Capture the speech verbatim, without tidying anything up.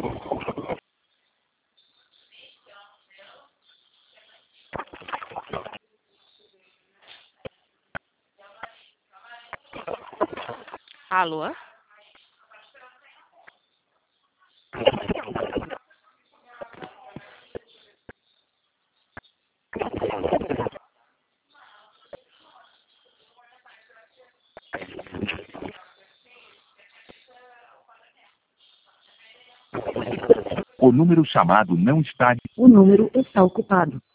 Alô? O número chamado não está... O número está ocupado.